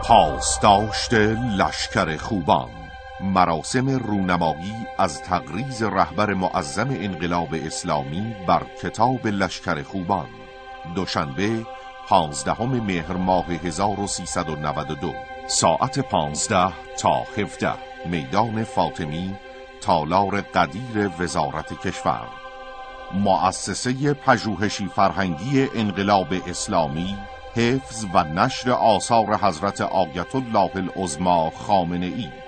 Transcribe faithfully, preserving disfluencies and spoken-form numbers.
پاسداشت لشکر خوبان، مراسم رونمایی از تقریض رهبر معظم انقلاب اسلامی بر کتاب لشکر خوبان، دوشنبه پانزدهم مهر ماه هزار و سیصد و نود و دو، ساعت پانزده تا هفده، میدان فاطمی، تالار قدیر وزارت کشور. مؤسسه پژوهشی فرهنگی انقلاب اسلامی، حفظ و نشر آثار حضرت آیت الله العظمی خامنه ای.